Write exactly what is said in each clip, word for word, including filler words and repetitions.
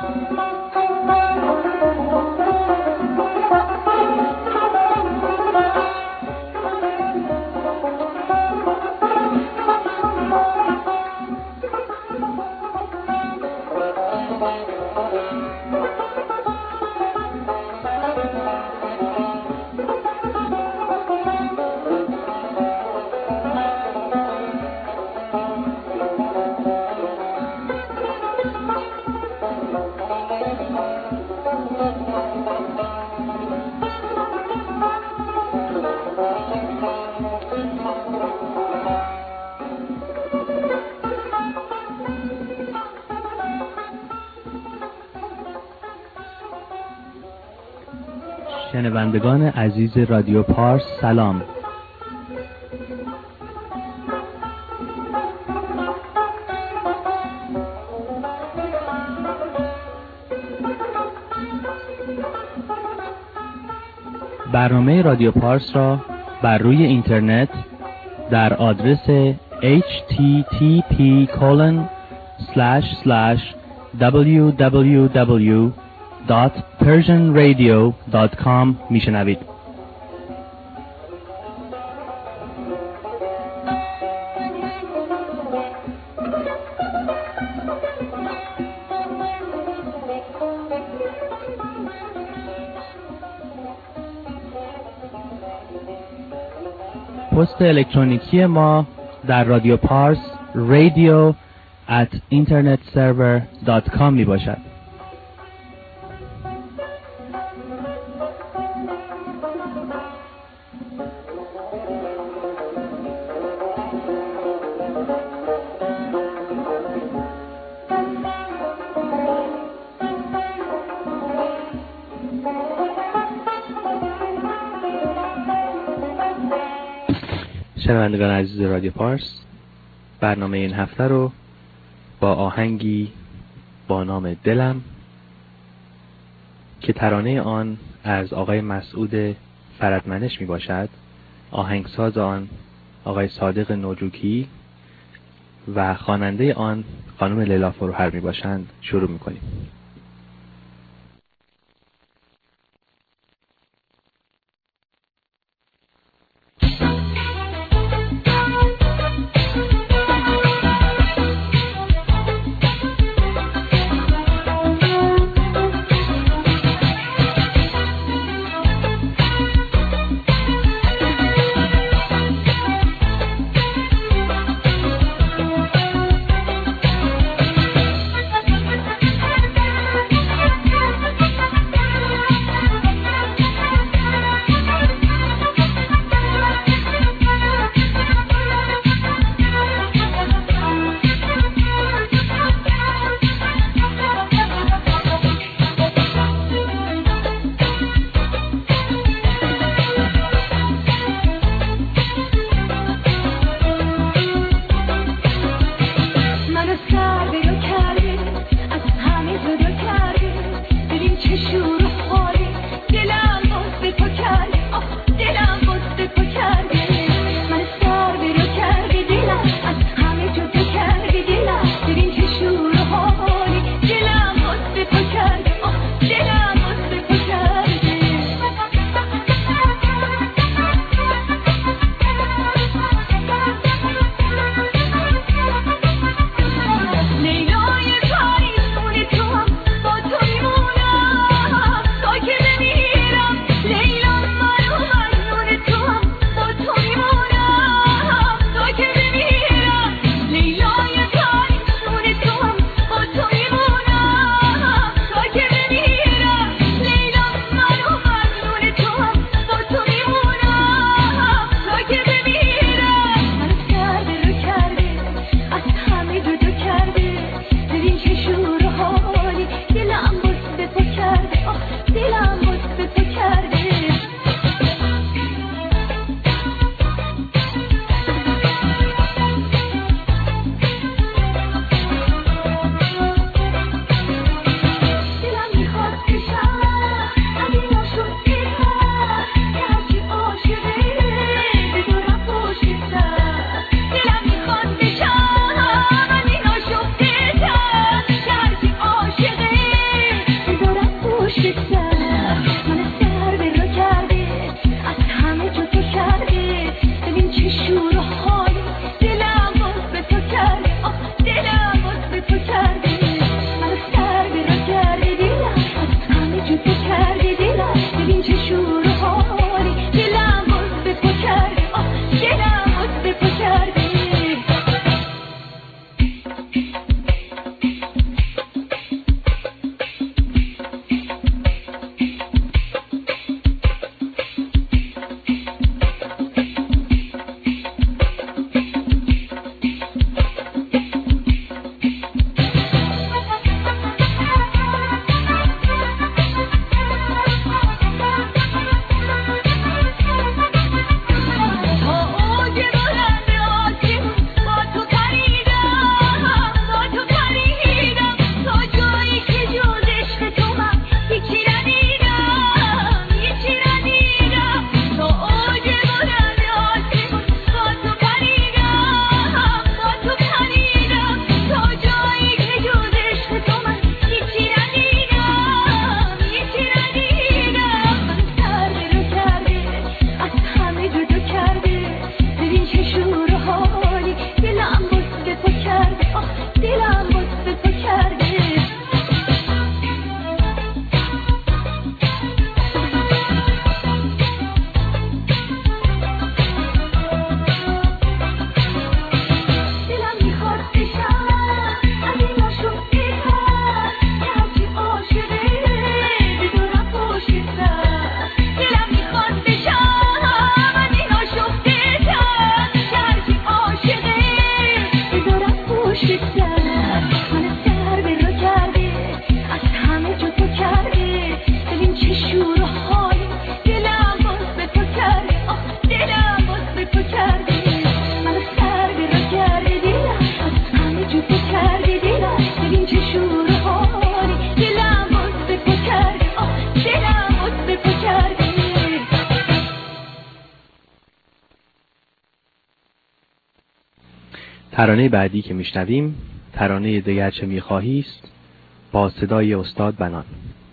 شنوندگان عزیز رادیو پارس سلام. برنامه رادیو پارس را بر روی اینترنت در آدرس اچ تی تی پی کلن اسلش اسلش دبلیو دبلیو دبلیو دات پرژن رادیو دات کام میشنوید. پست الکترونیکی ما در رادیو پارس رادیو ات اینترنت سرور دات کام می باشد. شنوندگان عزیز رادیو پارس، برنامه این هفته رو با آهنگی با نام دلم که ترانه آن از آقای مسعود فرجمنش می باشد، آهنگساز آن آقای صادق نوجوکی و خواننده آن خانم لیلا فروهر می باشند شروع می کنیم. جو تو کردی دلم ببین چه شور حالی دلم باز به پا کردی آه دلم باز به پا کردی. ترانه بعدی که میشنویم ترانه دگر چه میخواهی است با صدای استاد بنان.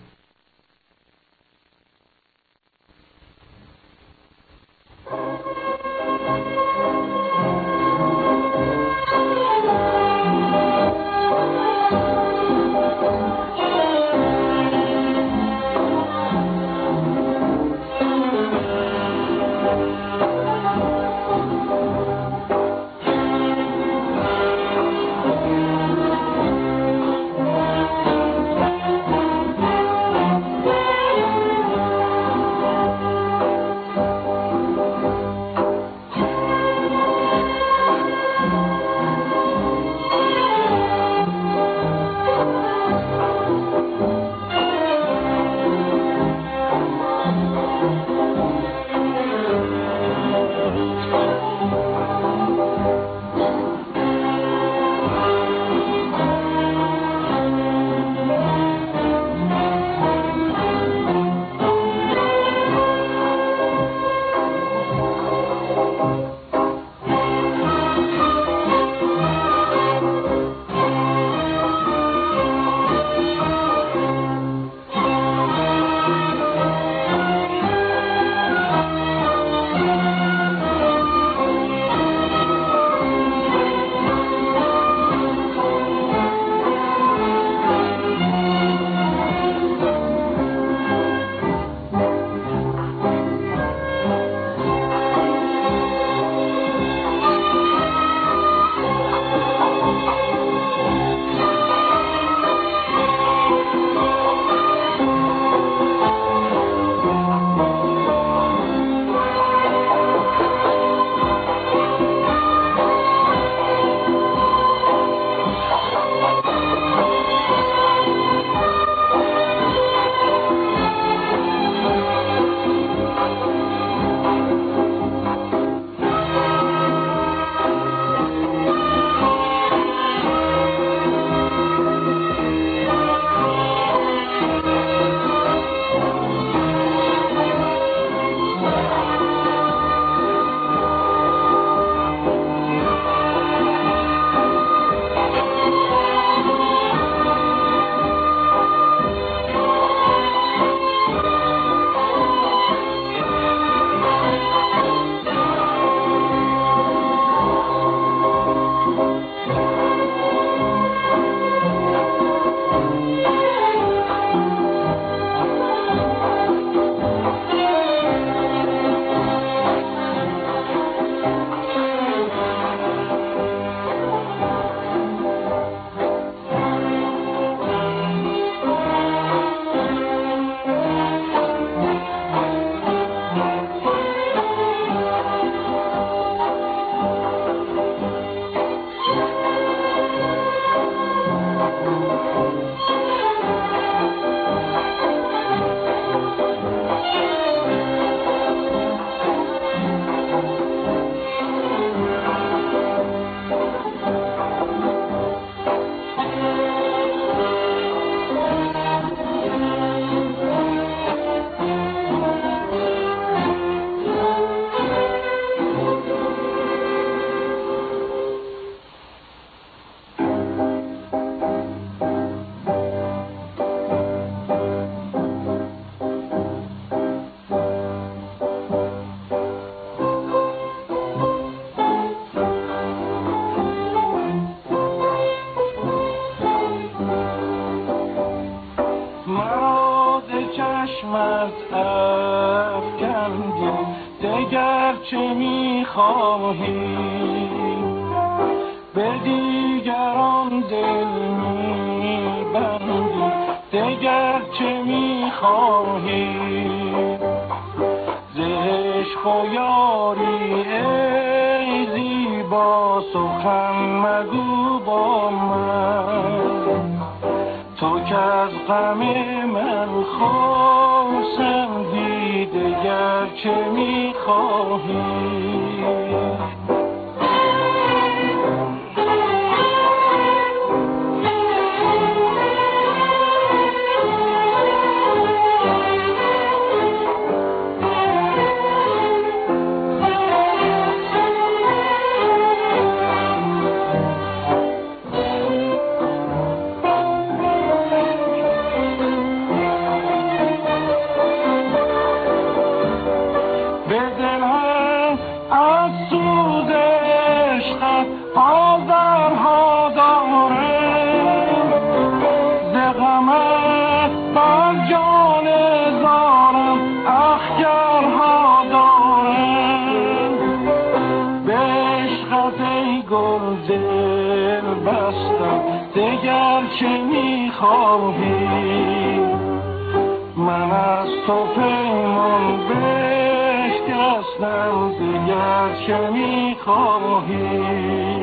چشمت افکندی دگر چه میخواهی به دیگران دل میبندی دگر چه میخواهی ز عشق و یاری ای زیبا سخن مگو با من تو که از غم من خرسندی دگر چه میخواهی دگر چه میخواهی؟ من از تو پیمان بشکستم، دگر چه میخواهی؟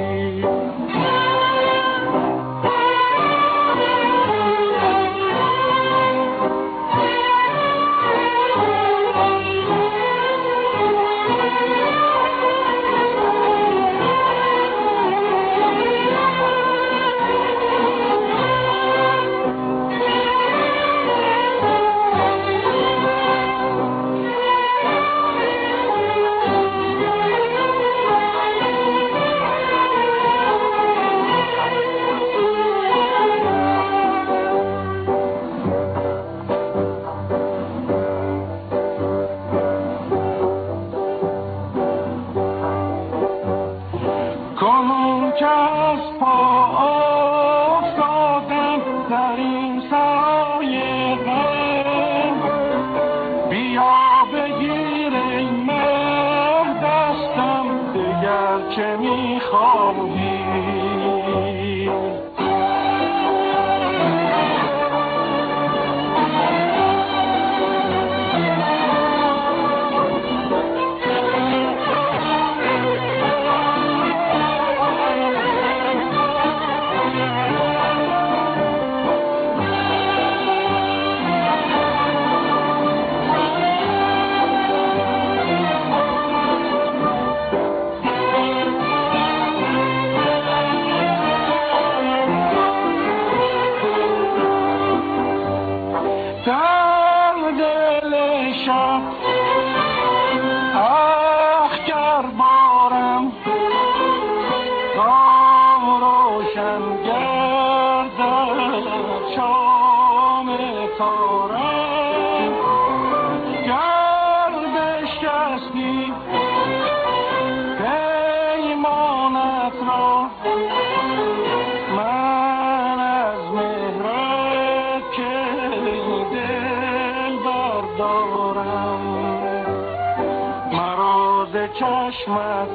چشمت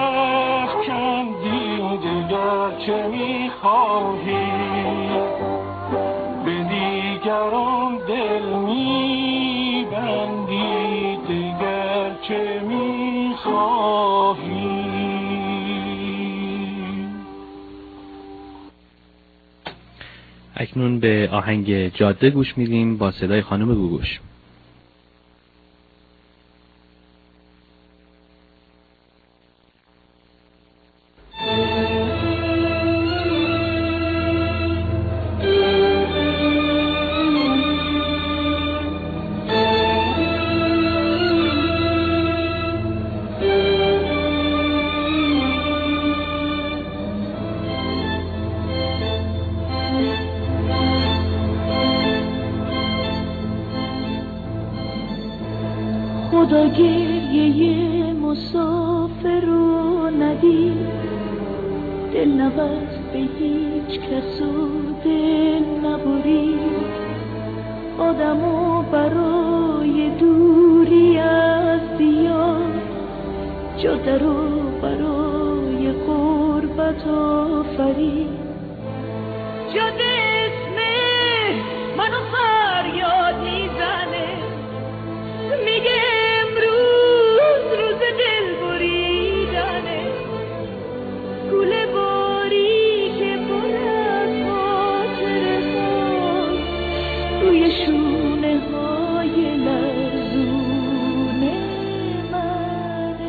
افکندی دیگر چه میخواهی؟ به دیگران دل میبندی دیگر چه میخواهی؟ اکنون به آهنگ جاده گوش میدیم با صدای خانم گوگوش. خدا گریه مسافر رو ندید، دل نبست به هیچ کس و دل نبرید، آدمو برای دوری از دیار جاده رو برای غربت آفرید. جاده اسم منو فریاد میزنه، میگه امروز روز دل بریدنه، گوله باری که پر از خاطره هاست روی شونه های لرزونه منه.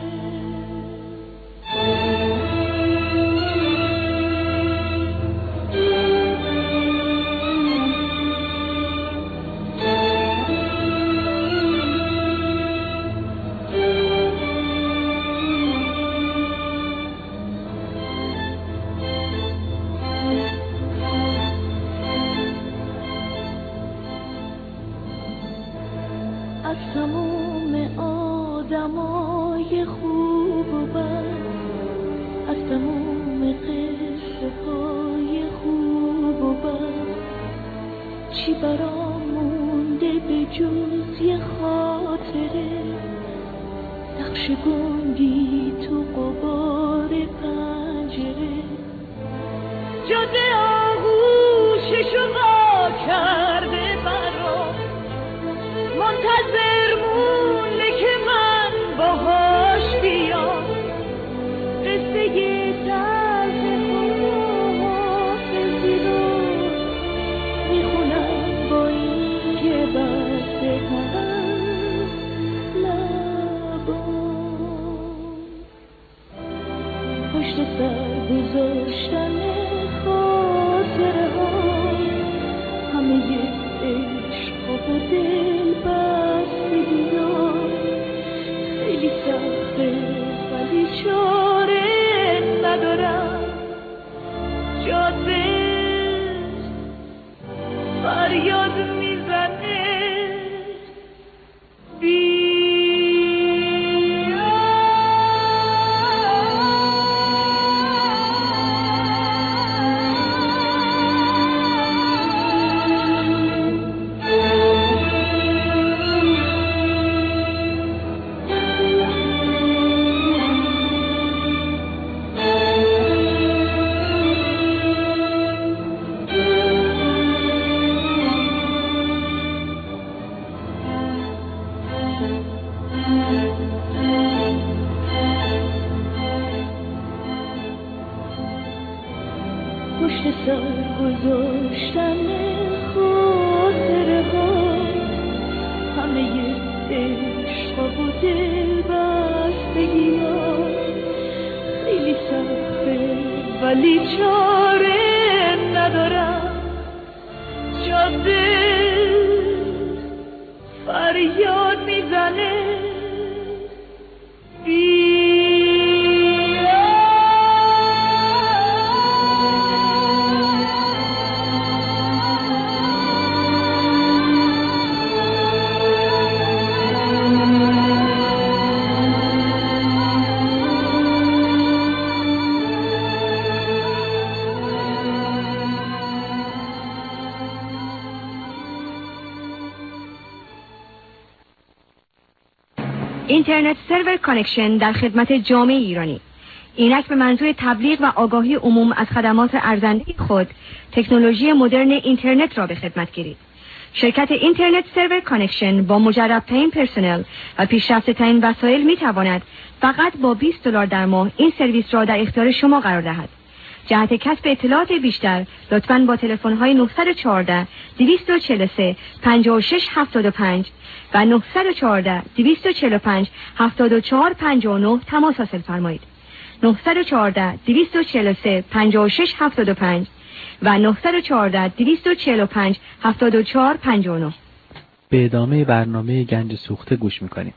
از تموم آدمای خوب و بد، از تموم قصه های خوب و بد، چی برام مونده به جز یه خاطره، نقش گنگی تو غبار پنجره، جاده آغوششو وا کرده برام، منتظر مونه که من باهاش بیام، قصه درد خداحافظی رو میخونم با این که بستگم لبام. پشت سر گذاشتن خاطره ها، همه عشق و دل بستگی ها، خیلی سخته ولی چاره ندارم. جاده فریاد میزنه بی پشت سر گذاشتن خاطره ها، همه عشق و دل بستگی ها، خیلی سخته ولی چاره ندارم. جاده فریاد میزنه بی اینترنت سرور کانکشن در خدمت جامعه ایرانی. اینک به منظور تبلیغ و آگاهی عموم از خدمات ارزنده خود تکنولوژی مدرن اینترنت را به خدمت گیرید. شرکت اینترنت سرور کانکشن با مجرب‌ترین پرسنل و پیشرفته‌ترین وسایل می‌تواند فقط با بیست دلار در ماه این سرویس را در اختیار شما قرار دهد. جهت کسب اطلاعات بیشتر لطفاً با تلفن‌های نه یک چهار، دو چهار سه، پنج شش هفت پنج و نه یک چهار، دو چهار پنج، هفت چهار پنج نه تماس حاصل فرمایید. نه یک چهار، دو چهار سه، پنج شش هفت پنج و نه یک چهار، دو چهار پنج، هفت چهار پنج نه. به ادامه برنامه گنج سوخته گوش میکنیم.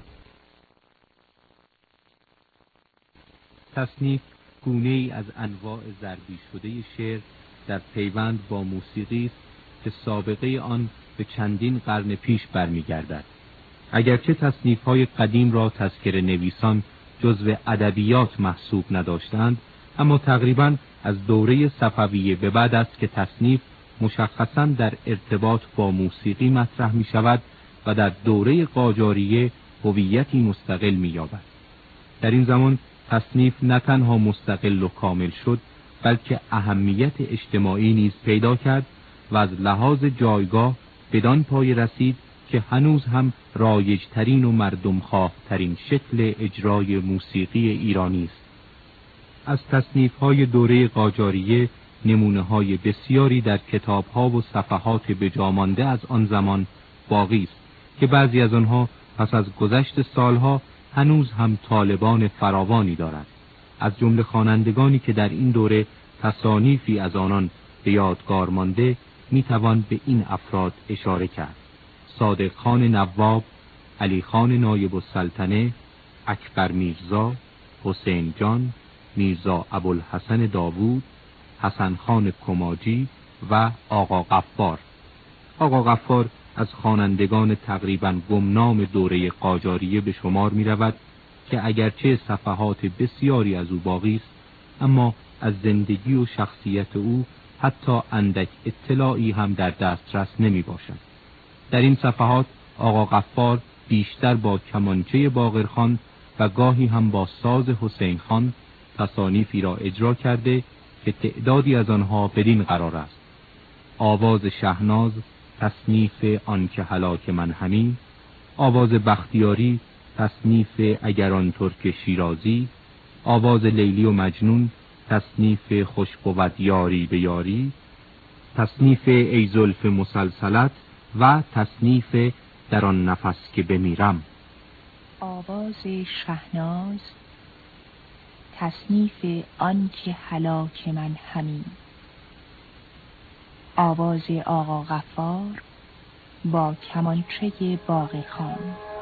تصنیف گونه‌ای از انواع ضربی شده شعر در پیوند با موسیقی است که سابقه آن به چندین قرن پیش برمیگردد. اگرچه تصنیف‌های قدیم را تذکره نویسان جزو ادبیات محسوب نداشتند، اما تقریباً از دوره صفویه به بعد است که تصنیف مشخصاً در ارتباط با موسیقی مطرح می شود و در دوره قاجاریه هویتی مستقل می یابد. در این زمان تصنیف نه تنها مستقل و کامل شد، بلکه اهمیت اجتماعی نیز پیدا کرد و از لحاظ جایگاه بدان پای رسید که هنوز هم رایج‌ترین و مردمخواه ترین شکل اجرای موسیقی ایرانی است. از تصنیف‌های دوره قاجاریه نمونه‌های بسیاری در کتاب‌ها و صفحات بجامانده از آن زمان باقی است که بعضی از آنها پس از گذشت سالها هنوز هم طالبان فراوانی دارد. از جمله خوانندگانی که در این دوره تصانیفی از آنان به یادگار مانده میتوان به این افراد اشاره کرد: صادق خان نواب، علی خان نایب السلطنه، اکبر میرزا، حسین جان، میرزا ابوالحسن داوود، حسن خان کماجی و آقا غفار. آقا غفار از خوانندگان تقریباً گمنام دوره قاجاریه به شمار می رود که اگرچه صفحات بسیاری از او باقی است، اما از زندگی و شخصیت او حتی اندک اطلاعی هم در دسترس نمی باشد. در این صفحات آقا غفار بیشتر با کمانچه باقرخان و گاهی هم با ساز حسین خان تصانیفی را اجرا کرده که تعدادی از آنها بدین قرار است: آواز شهناز تصنیف آن که هلاک من همین، آواز بختیاری تصنیف اگر آن ترک شیرازی، آواز لیلی و مجنون تصنیف خوش بود یاری به یاری، تصنیف ای زلف مسلسلت و تصنیف در آن نفس که بمیرم. آواز شهناز تصنیف آن که هلاک من همین، آواز آقا غفار با کمانچه باغی خان.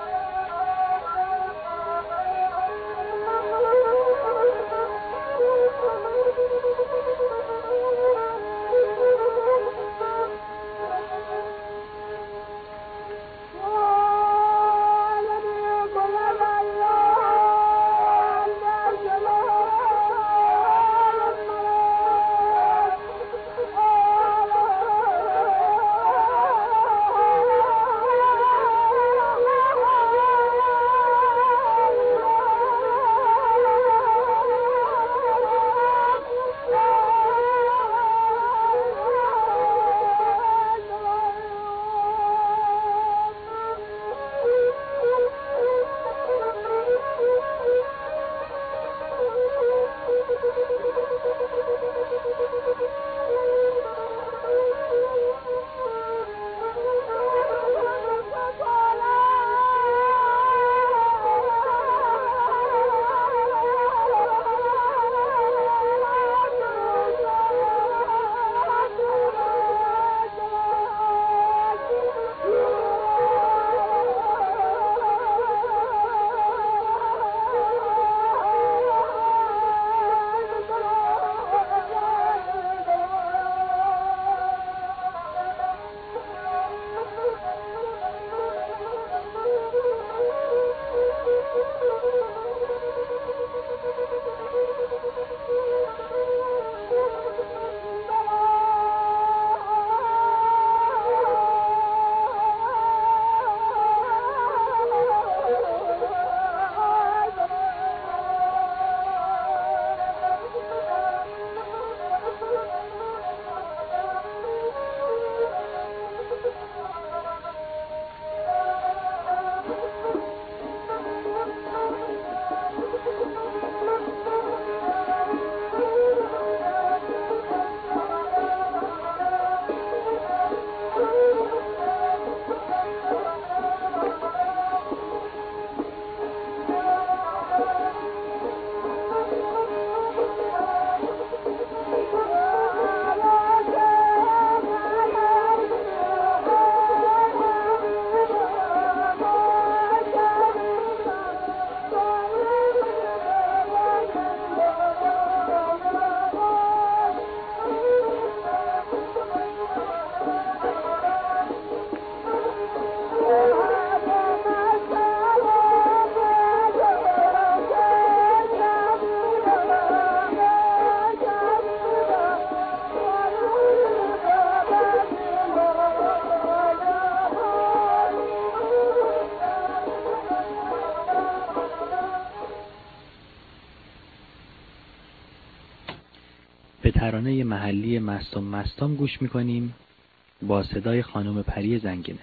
به ترانه محلی مستم مستم گوش میکنیم با صدای خانم پری زنگنه.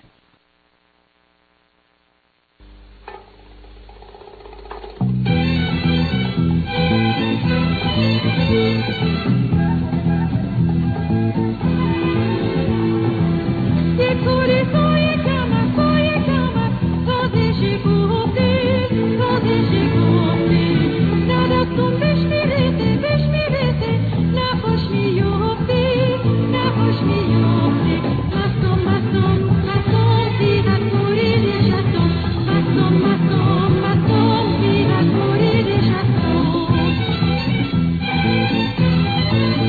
Thank you.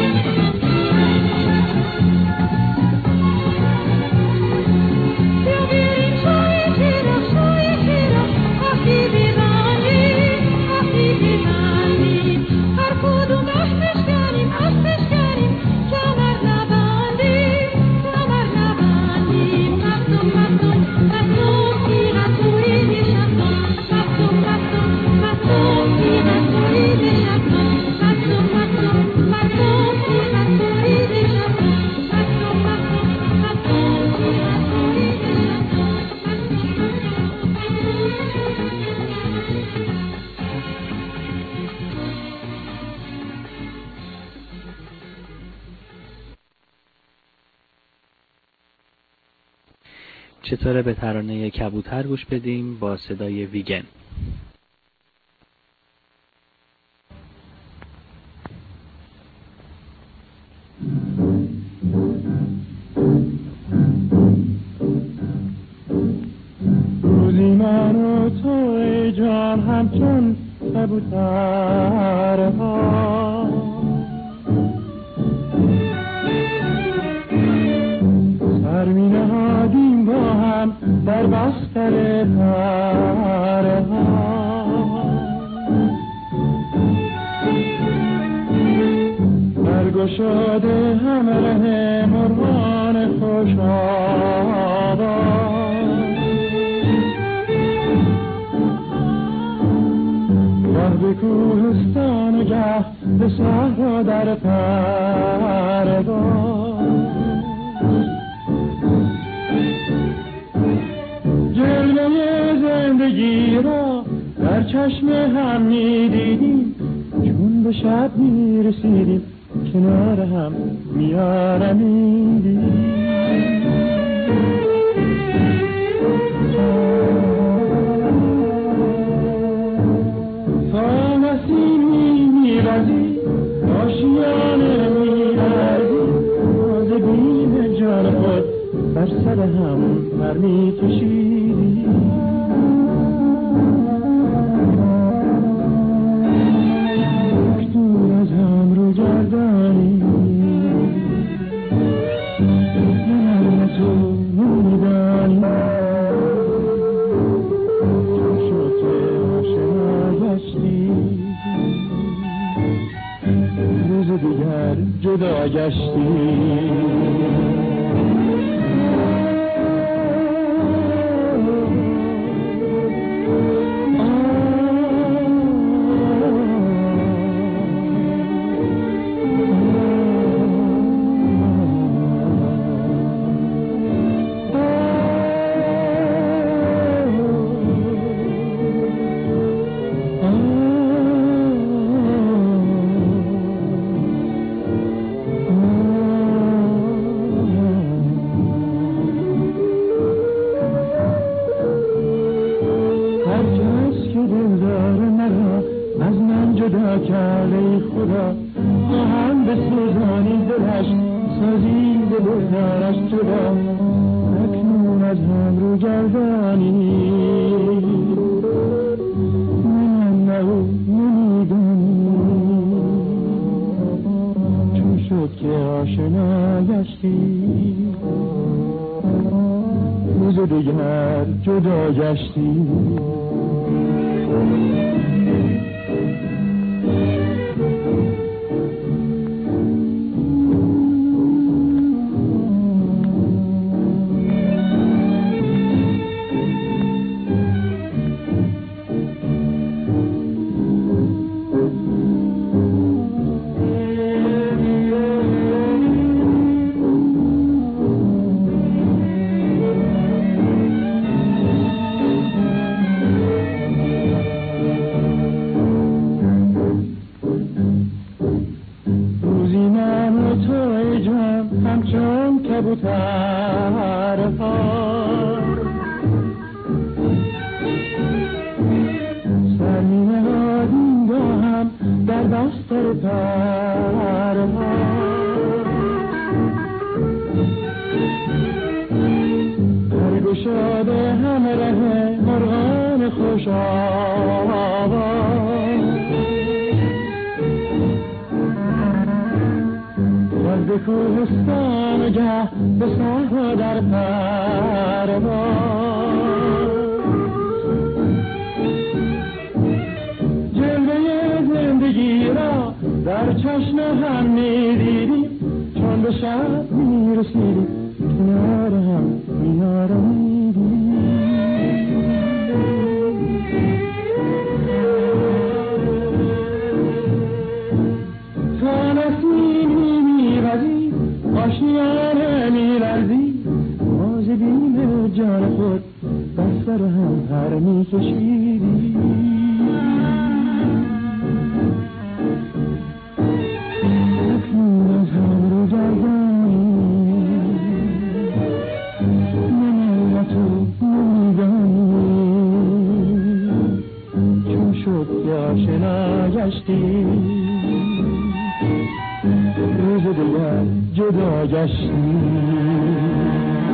چطوره به ترانه کبوتر گوش بدیم با صدای ویگن. روزی من و تو ای جان همچون کبوترها سر می نهادیم با هم در بستر پرها برگشاده همراه مرغان خوش آواز گه به کوهستان و گه به صحرا در پرواز جلوه زندگی را در چشم هم می دیدیم چون به شب می رسیدیم کنار هم می آرمیدیم تا نسیمی می رزید آشیانه می رزید باز بیم جان خود بر سر هم پر می کشیدیم دور از هم رو گردانی من تو نمیدانی چون شد که آشنا گشتی روز دیگر جدا گشتی جدا گشتی باز به کوهستان و گه به صحرا در پرواز. جلوه زندگی را در چشم هم می‌دیدیم، چون به شب می‌رسیدیم کنار هم می‌آرمیدیم. تا نسیمی می‌وزید آشیانه می‌لرزید، باز بیم جان خود بر سر هم پر می‌کشیدیم. آشنا گشتیم، روز دیگر جدا گشتیم.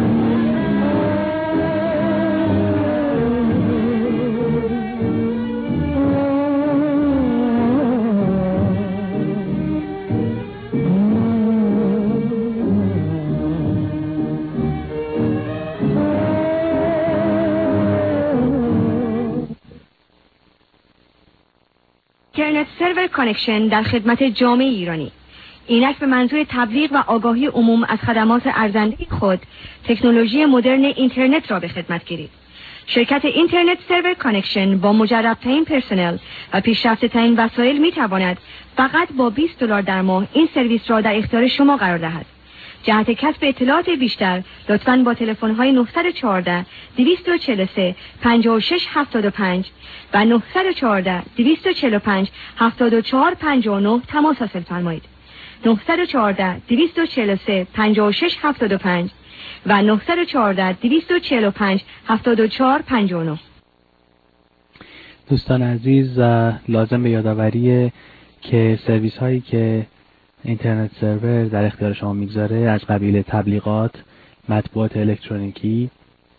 اینترنت سرور کانکشن در خدمت جامعه ایرانی. اینک به منظور تبلیغ و آگاهی عموم از خدمات ارزنده خود تکنولوژی مدرن اینترنت را به خدمت گیرید. شرکت اینترنت سرور کانکشن با مجرب‌ترین پرسنل و پیشرفته‌ترین وسایل می‌تواند فقط با بیست دلار در ماه این سرویس را در اختیار شما قرار دهد. جهت کسب اطلاعات بیشتر لطفاً با تلفن‌های نه یک چهار دو چهار سه پنج شش هفت پنج و نه یک چهار دو چهار پنج هفت چهار پنج نه تماس حاصل فرمایید. نه یک چهار دو چهار سه پنج شش هفت پنج و نه یک چهار دو چهار پنج هفت چهار پنج نه. دوستان عزیز، لازم به یادآوریه که سرویس هایی که اینترنت سرور در اختیار شما میگذاره از قبیل تبلیغات، مطبوعات الکترونیکی،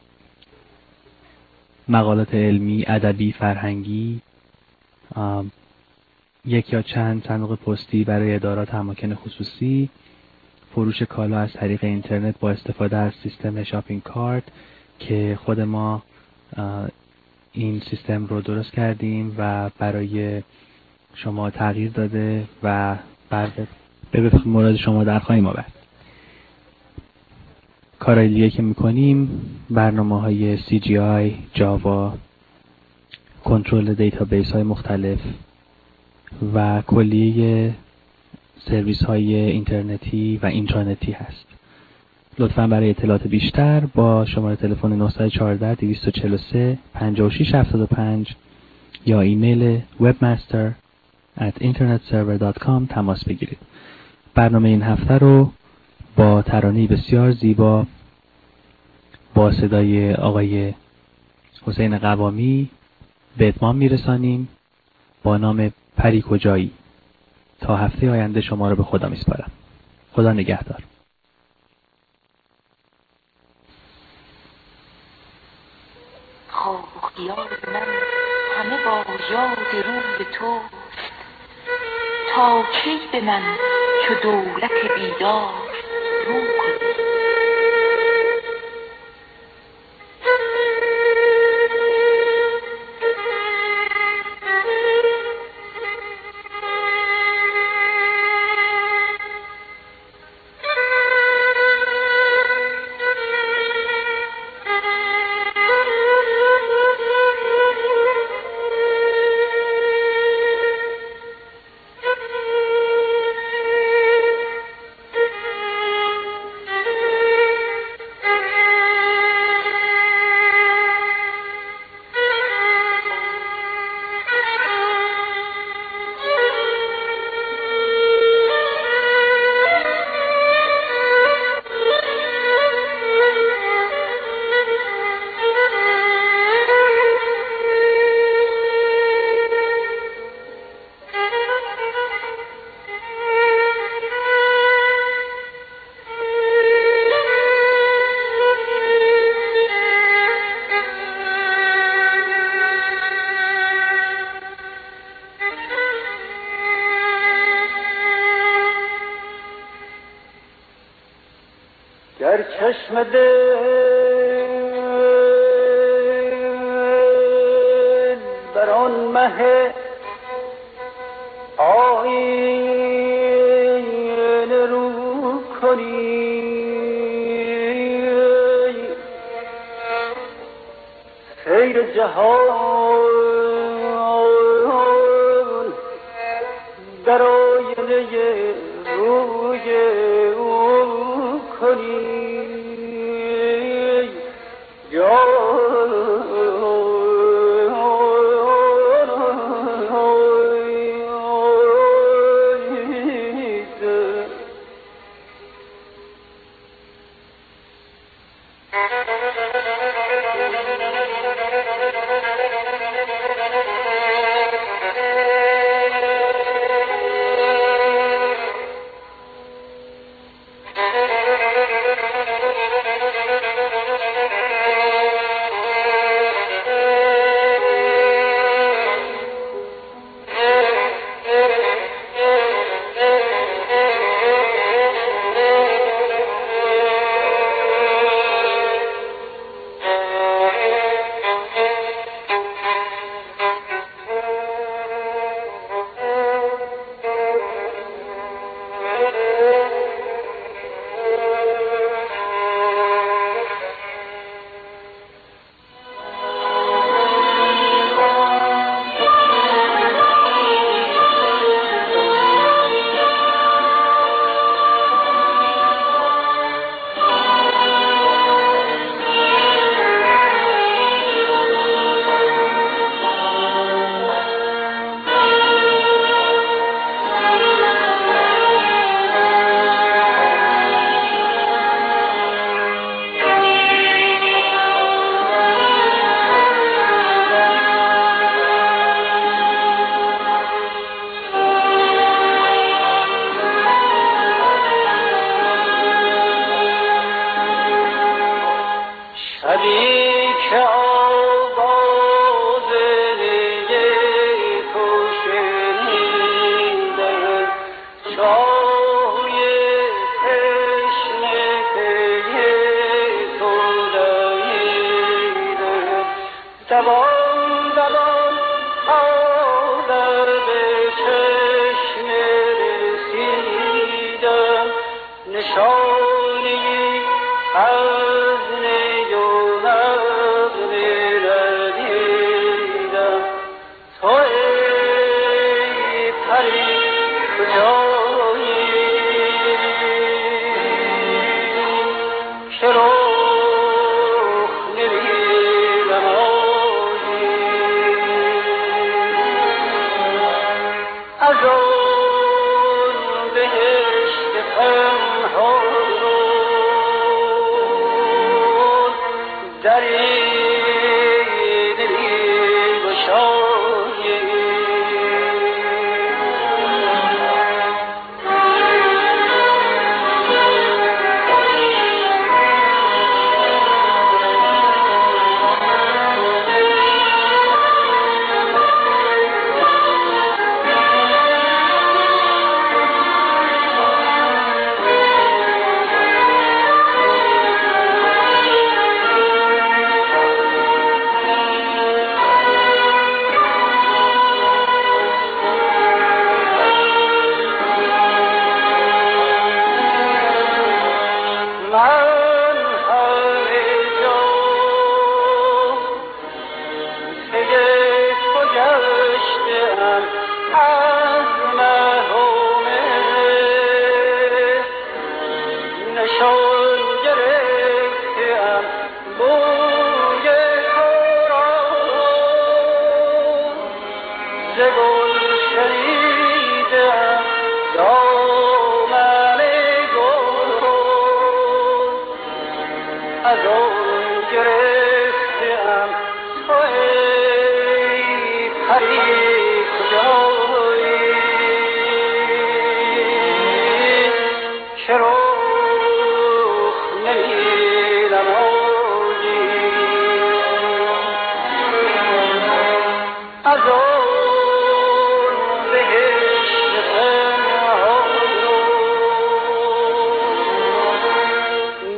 مقالات علمی، ادبی، فرهنگی، یک یا چند صندوق پستی برای ادارات اماکن خصوصی، فروش کالا از طریق اینترنت با استفاده از سیستم شاپینگ کارت که خود ما این سیستم رو درست کردیم و برای شما تغییر داده و بر به مورد شما در خواهیم آورد. کارهای دیگه که میکنیم برنامه های سی جی آی، جاوا، کنترل دیتابیس های مختلف و کلیه سرویس های اینترنتی و اینترنتی هست. لطفاً برای اطلاعات بیشتر با شماره تلفن نه یک چهار دو چهار سه پنج شش هفت پنج یا ایمیل webmaster at internetserver dot com تماس بگیرید. برنامه این هفته رو با ترانه‌ای بسیار زیبا با صدای آقای حسین قوامی به اتمام میرسانیم با نام پری کجایی. تا هفته آینده شما رو به خدا میسپارم. خدا نگهدار. خواب و خیال من همه با یاد روی توست، تا کی به من چو دولت بیدار رو کنی. گر چشم دل بر آن مه آینه رو کنی سیر جهان در آینه روی او کنی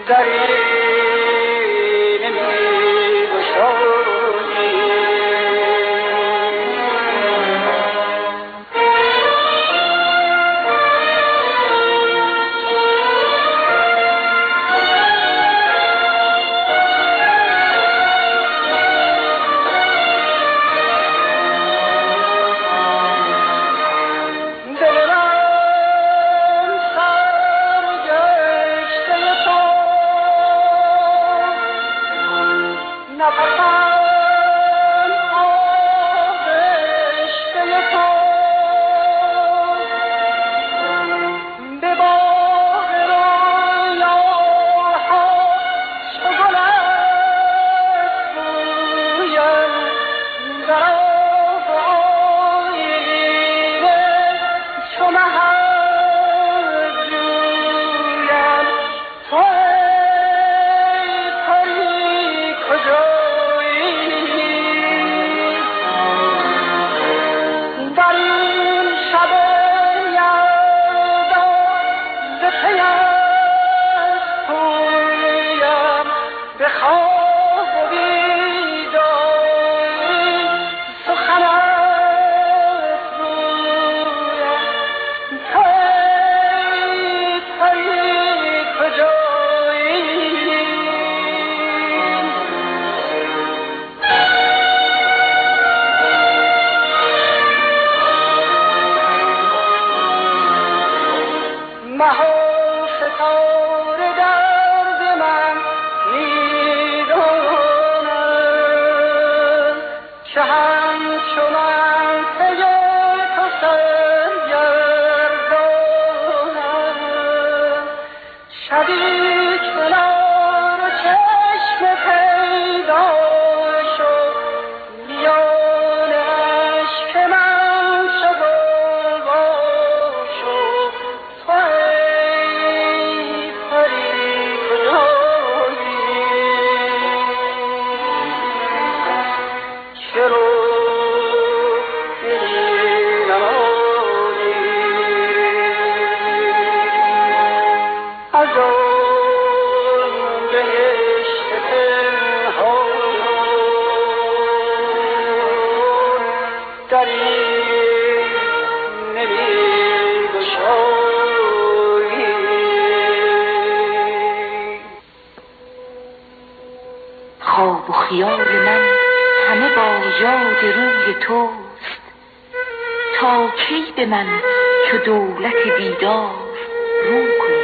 خواب و خیال من همه با یاد روی توست، تا کی به من چو دولت بیدار رو کنی.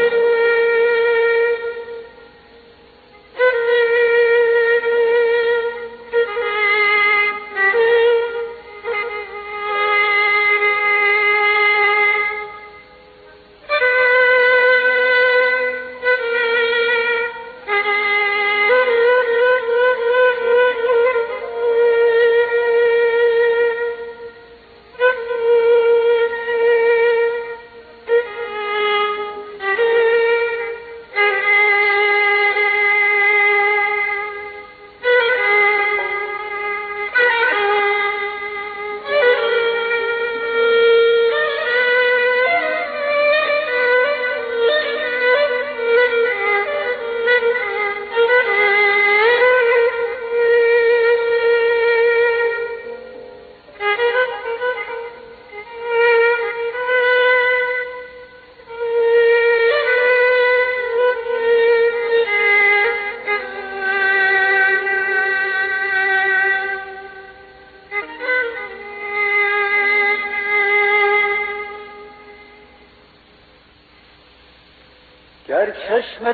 گر چشم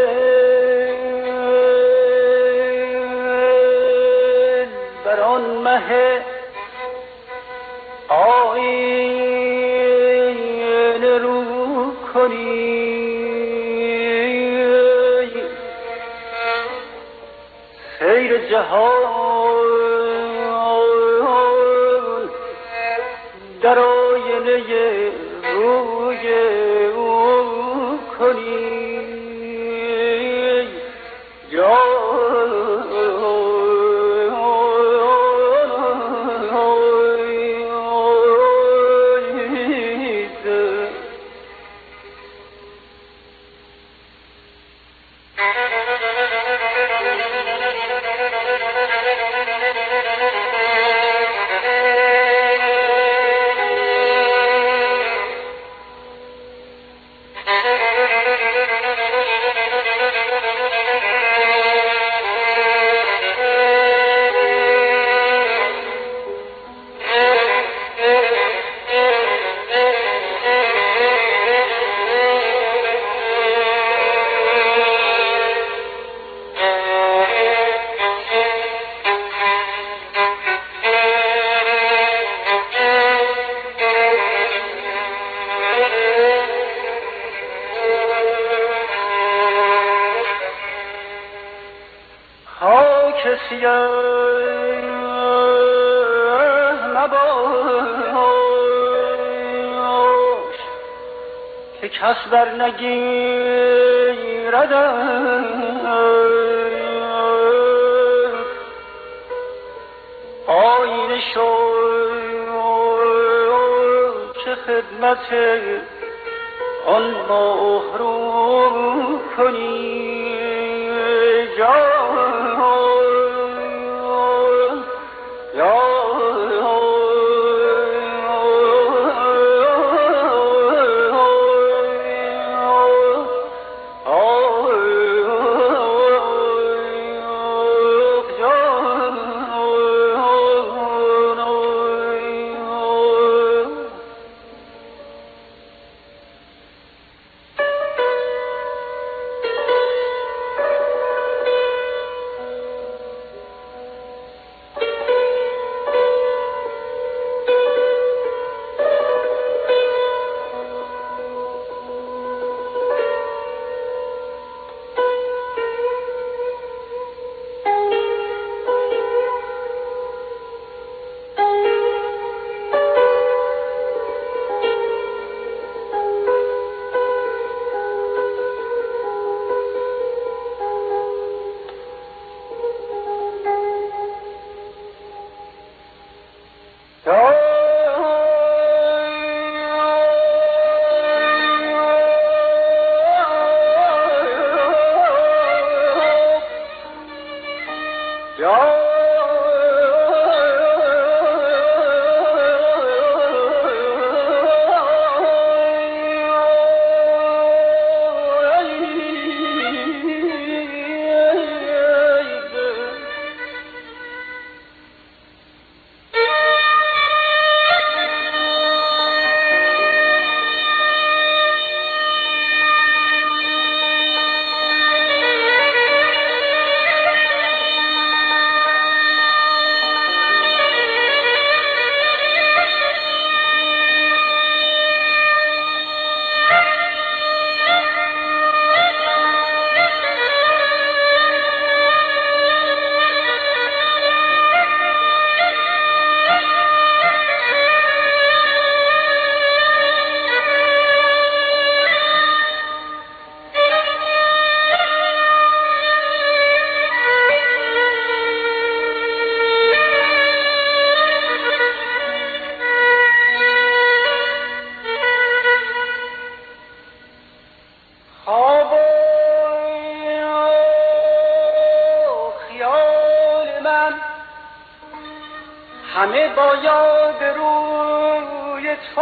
دل بر آن مه آیینه رو کنی، سیر جهان در آینه روی او کنی. Thank you. سیاه مباش که کس بر نگیرد آینه شو که خدمت آن محروم کنی جان همه با یاد روی تو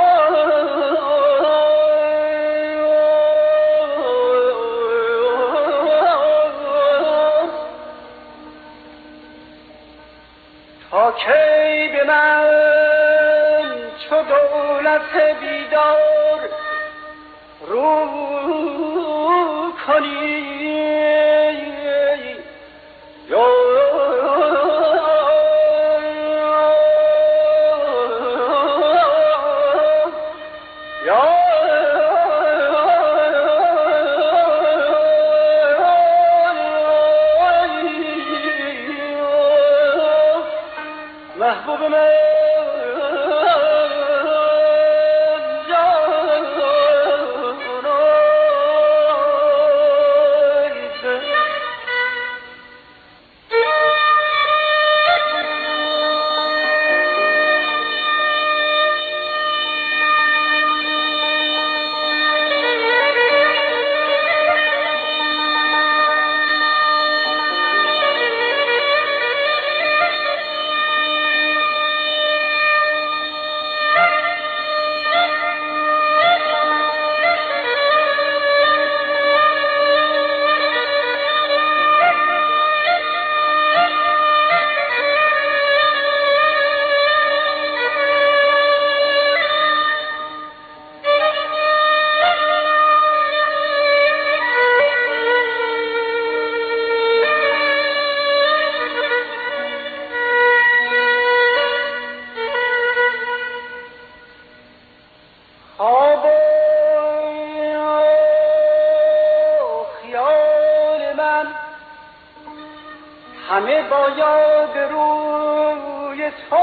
تا کی به من چو دولت بیدار رو کنی محبوب من جانا همه با یاد روی تو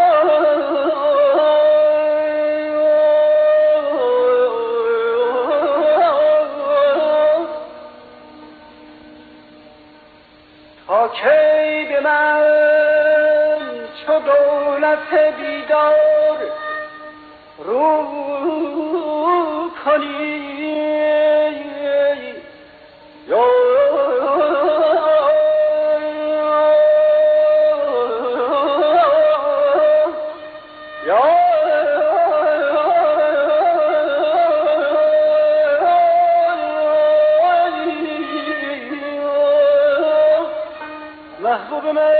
تا کی به من چو دولت بیدار رو کنی یا محبوب من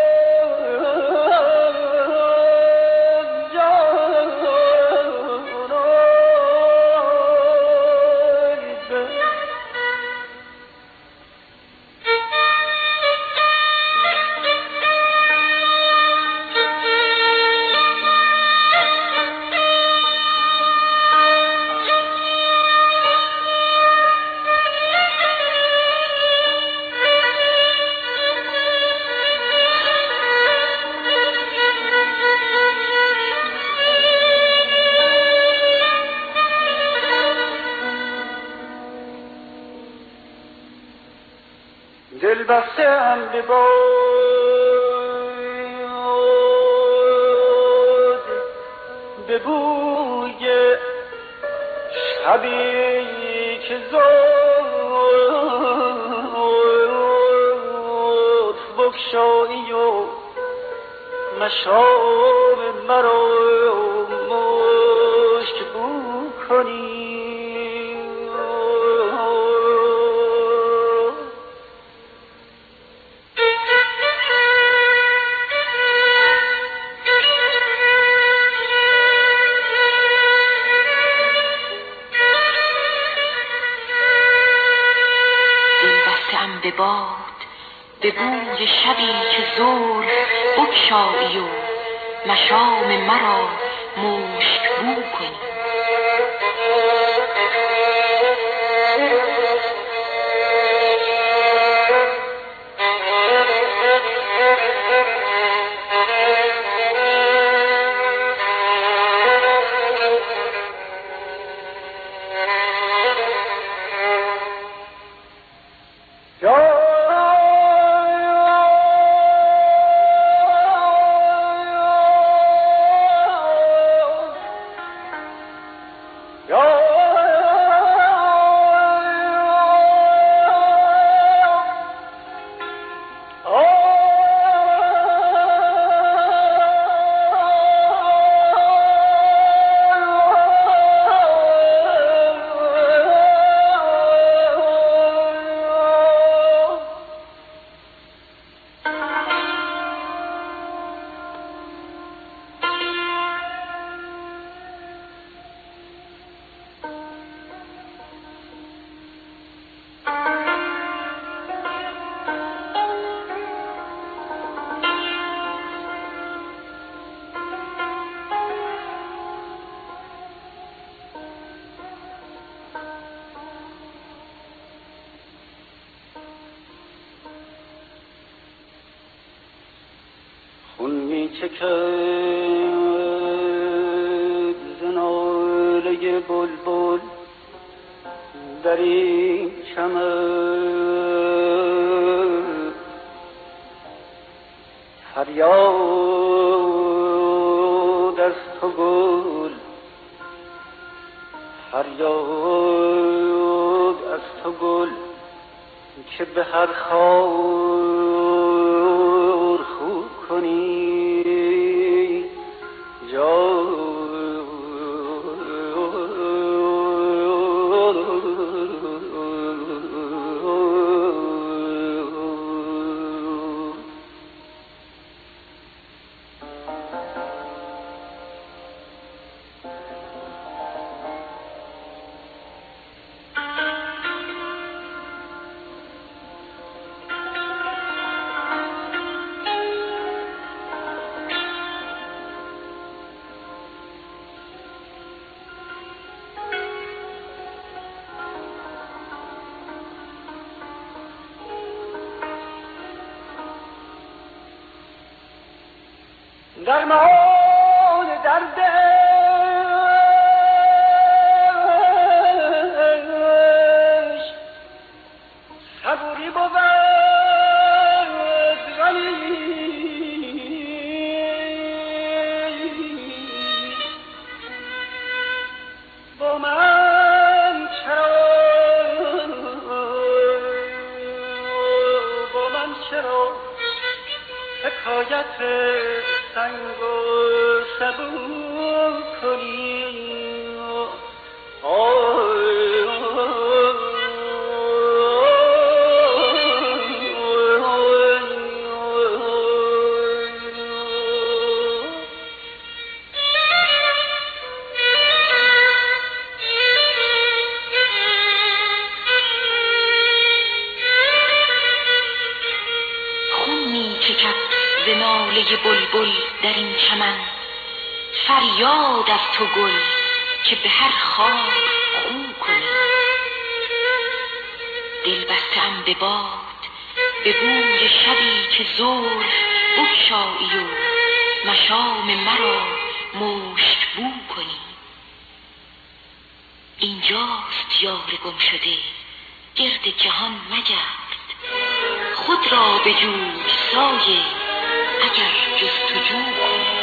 دل بسته ام به باد به بوی شبی که زود بگشایی و مشام مرا مشک بو کنی به باد به بوی شبی که زور بگشایی و مشام مرا مشک بو کنی خون می چکد ز ناله بلبل در این چمن فریاد از تو گل فریاد از تو گل که به هر خار خو کنی جا درمان دردش صبوری بود ولی با من چرا با من چرا حکایت سنگ و سبو کنی بلبل در این چمن فریاد از تو گل که به هر خار خو کنی دل بسته‌ام به باد به بوی شبی که زلف بگشایی و مشام مرا مشک بو کنی اینجاست یار گم شده گرد جهان مگرد خود را بجوی سایه اگر جستجو کنی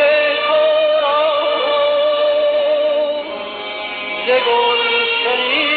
گل شنید